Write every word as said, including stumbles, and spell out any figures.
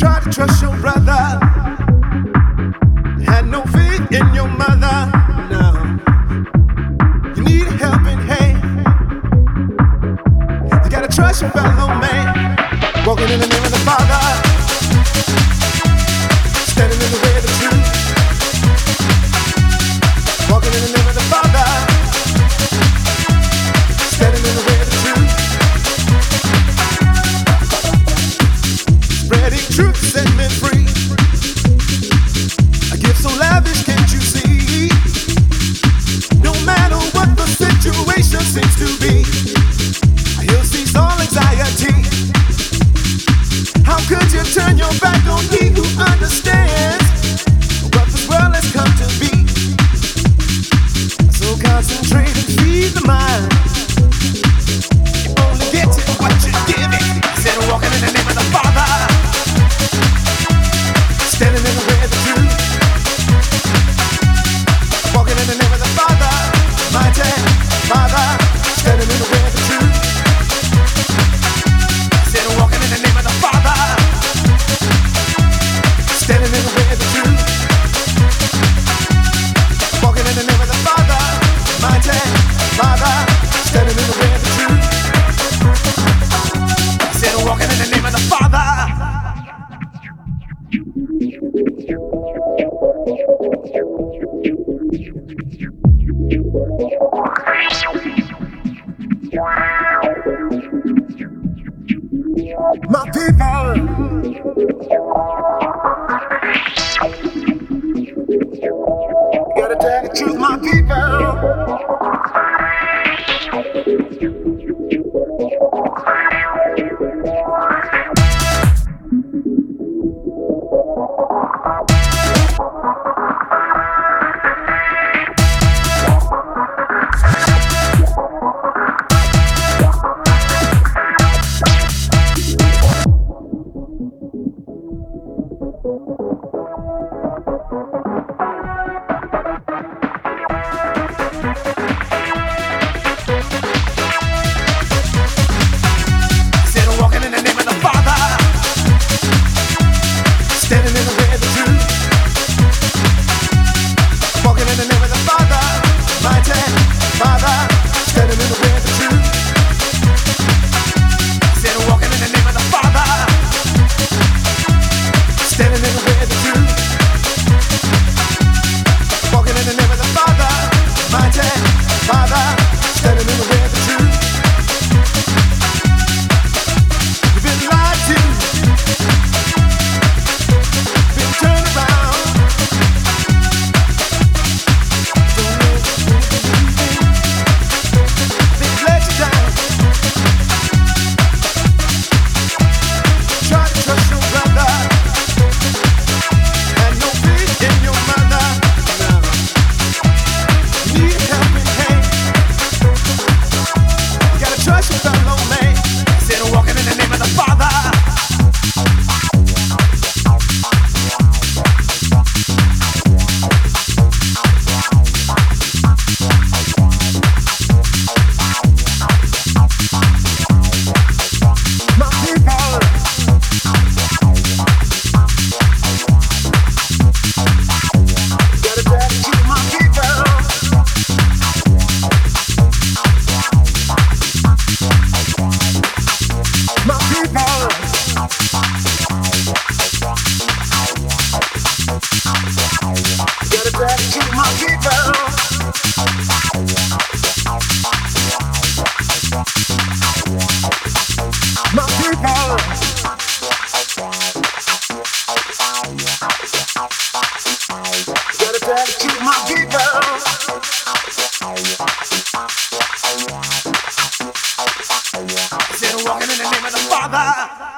Tried to trust your brother, had no faith in your mother. No, you need a helping hand. You gotta trust your fellow man. Walking in the name of the Father, standing in the way of the truth. Walking in the name of the Father, standing in the way of the truth. Spreading truth, set men free. A gift so lavish, can't you see? No matter what the situation seems to be, he'll cease all anxiety. How could you turn your back on he who understands what this world has come to be? So concentrate and feed the mind. You only get to what you give it. Instead of walking in the name of the Father, standing in the way of the truth. Walking in the name of the Father, mighty Father, standing in the way of the truth. Instead of walking in the name of the Father, standing in the way of the truth. Walking in the name of the Father, mighty Father, standing in the way of the truth. Instead of walking in the name of the Father. My people, gotta tell the truth, my people. Walking in the name of the Father.